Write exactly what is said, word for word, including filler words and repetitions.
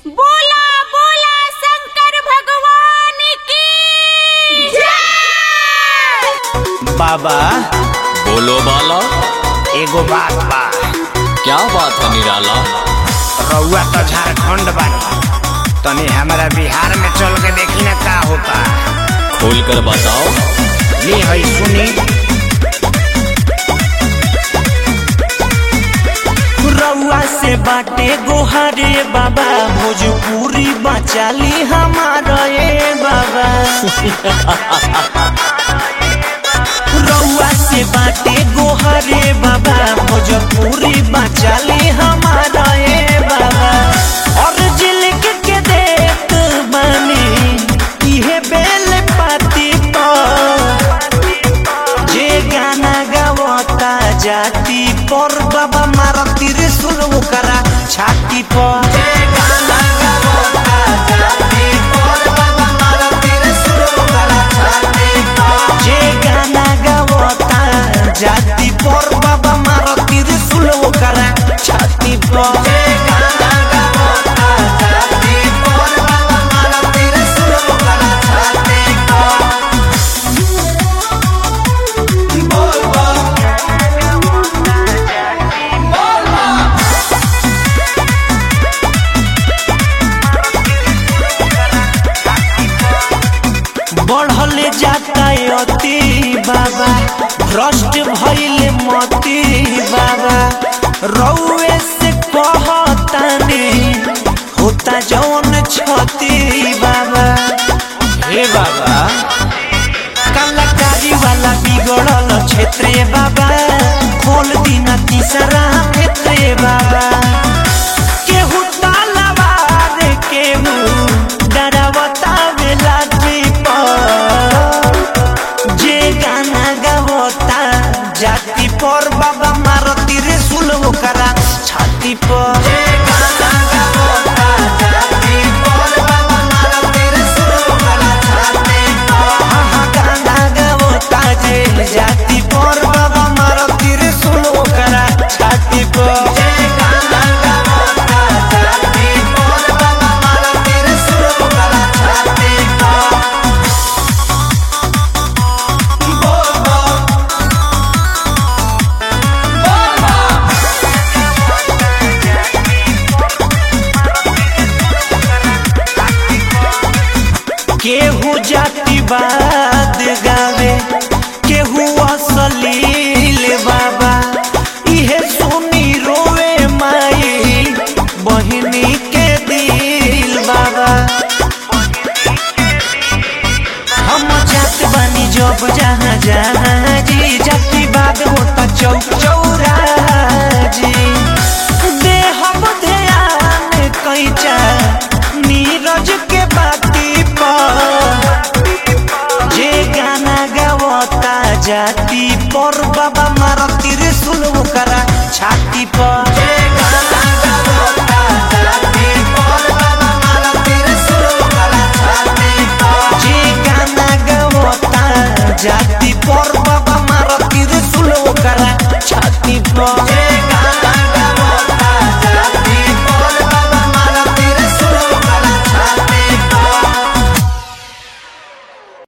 बोला बोला शंकर भगवान की जय। बाबा बोलो बाला। एगो बात बा। क्या बात है निराला? रउआ तो झारखंड बानी, तनी हमारा बिहार में चल के देखी ना का होता। खोल कर बताओ। ली है सुनी। रउआ से बाटे गोहारे बाबा, भोजपुरी बचाली हमारा ये बाबा। रउआ से बाटे गोहारे बाबा, भोजपुरी बचाली हमारा ये बाबा। और जिलक के देख बानी इहे बेल पाती पर, जे गाना गावता जाती पर बाबा मारा त्रिशूल ओकरा छाती पर। जे गाना गावता जाती पर बाबा मारा त्रिशूल ओकरा छाती पर। जे गाना गावता जाती पर बाबा मारा त्रिशूल ओकरा छाती पर। जे गाना गावता जाती पर बाबा मारा त्रिशूल ओकरा छाती पर। बोल बोल बढ़ले जाता अति बाबा, भ्रष्ट भइले मती बाबा। रउए से कहतानी होता जौन छती बाबा। हे बाबा कलाकारी वाला बिगड़ल क्षेत्रे बाबा, खोल दीना तीसरा क्षेत्रे बाबा। केहू तालावार केहू डरावता बेला जे गाना गावता जाति पर बाबा मारो त्रिशूल ओकरा छाती पर। जे गाना गावता जाति पर बाबा मारो त्रिशूल ओकरा छाती पर। हाँ गाना गावता जे जाति पर बाबा मारो त्रिशूल ओकरा छाती पर। जे गाना गावता जाति पर बाबा मारो त्रिशूल ओकरा छाती पर। केहू जातिवाद गावे, केहू अश्लील बाबा। इहे सुनी रोवे माई बहिनी के दिल बाबा। हम जात बानी जब जहाँ जहाँ जी, जातिवाद होता चौक चौरा जी। देहब ध्यान कैचा नीरज के बाती पर। जे गाना गावता जाति पर बाबा मारा त्रिशूल ओकरा छाती पर। जे गाना गावता जाति पर बाबा मारा त्रिशूल ओकरा छाती पर। जे गाना गावता जाति पर बाबा मारा त्रिशूल ओकरा छाती पर।